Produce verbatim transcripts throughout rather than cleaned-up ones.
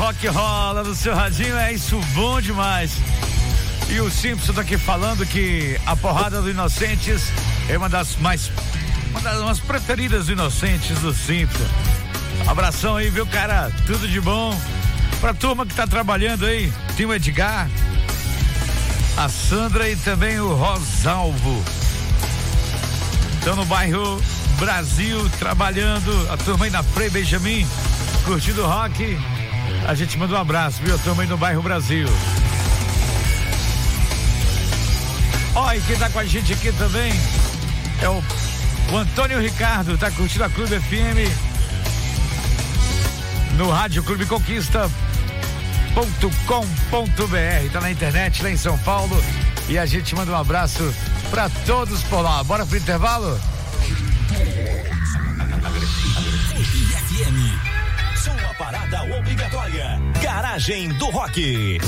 rock rola no seu radinho, é isso, bom demais. E o Simpson tá aqui falando que a porrada do Inocentes é uma das mais, uma das umas preferidas do Inocentes do Simpson. Abração aí, viu, cara? Tudo de bom. Pra turma que tá trabalhando aí, tem o Edgar, a Sandra e também o Rosalvo. Estão no bairro Brasil trabalhando, a turma aí na Frei Benjamin, curtindo rock. A gente manda um abraço, viu? A turma aí no bairro Brasil. Ó, e quem tá com a gente aqui também é o, o Antônio Ricardo, tá curtindo a Clube F M no Rádio Clube Conquista ponto com ponto br, tá na internet lá em São Paulo, e a gente manda um abraço pra todos por lá. Bora pro intervalo? F M, sua parada obrigatória, Garagem do Rock.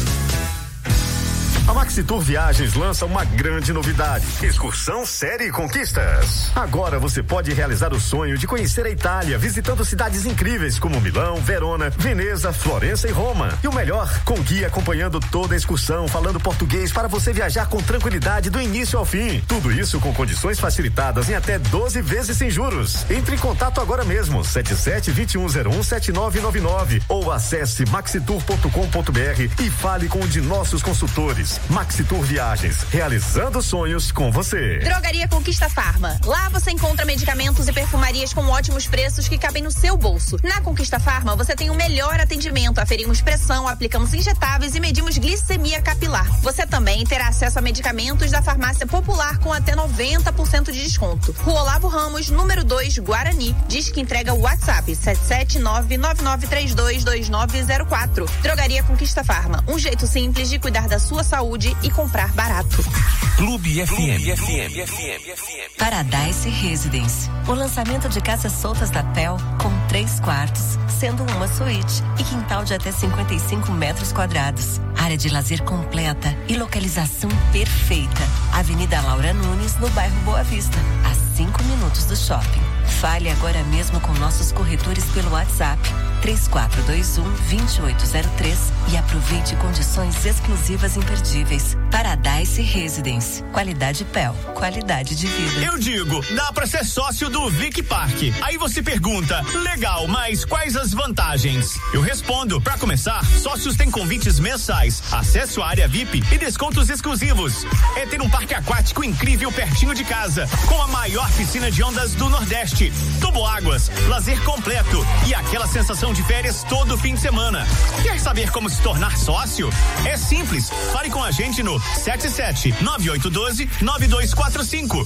A Maxitur Viagens lança uma grande novidade: Excursão Série Conquistas. Agora você pode realizar o sonho de conhecer a Itália, visitando cidades incríveis como Milão, Verona, Veneza, Florença e Roma. E o melhor, com guia acompanhando toda a excursão, falando português para você viajar com tranquilidade do início ao fim. Tudo isso com condições facilitadas em até doze vezes sem juros. Entre em contato agora mesmo, sete sete, dois um zero um, sete nove nove nove, ou acesse maxitur ponto com ponto br e fale com um de nossos consultores. Maxitur Viagens, realizando sonhos com você. Drogaria Conquista Farma. Lá você encontra medicamentos e perfumarias com ótimos preços que cabem no seu bolso. Na Conquista Farma você tem o melhor atendimento. Aferimos pressão, aplicamos injetáveis e medimos glicemia capilar. Você também terá acesso a medicamentos da farmácia popular com até noventa por cento de desconto. Rua Olavo Ramos, número dois, Guarani. Diz que entrega o WhatsApp sete sete nove, nove nove três dois, dois nove zero quatro. Drogaria Conquista Farma. Um jeito simples de cuidar da sua saúde e comprar barato. Clube F M. Clube F M. F M. F M. Paradise Residence. O lançamento de casas soltas da P E L com três quartos, sendo uma suíte e quintal de até cinquenta e cinco metros quadrados. Área de lazer completa e localização perfeita. Avenida Laura Nunes, no bairro Boa Vista, a cinco minutos do shopping. Fale agora mesmo com nossos corretores pelo WhatsApp três quatro dois um, dois oito zero três e aproveite condições exclusivas imperdíveis. Paradise Residence. Qualidade P E L. Qualidade de vida. Eu digo, dá pra ser sócio do Vic Park. Aí você pergunta, legal, mas quais as vantagens? Eu respondo, pra começar, sócios têm convites mensais, acesso à área V I P e descontos exclusivos. É ter um parque aquático incrível pertinho de casa, com a maior piscina de ondas do Nordeste, toboáguas, lazer completo e aquela sensação de férias todo fim de semana. Quer saber como se tornar sócio? É simples, fale com a gente no sete sete nove oito um dois nove dois quatro cinco.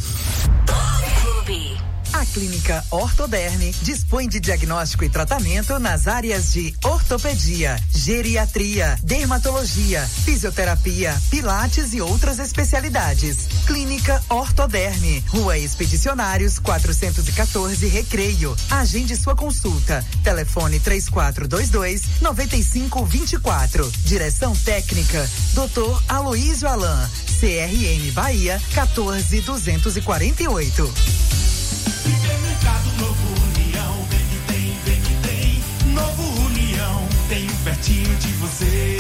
A Clínica Ortoderme dispõe de diagnóstico e tratamento nas áreas de ortopedia, geriatria, dermatologia, fisioterapia, pilates e outras especialidades. Clínica Ortoderme, Rua Expedicionários quatrocentos e quatorze, Recreio. Agende sua consulta. Telefone três quatro dois dois, nove cinco dois quatro. Direção técnica doutor Aloísio Alain. C R M Bahia quatorze duzentos e quarenta e oito. Supermercado Novo União, vem que tem, vem que tem. Novo União, tem pertinho de você.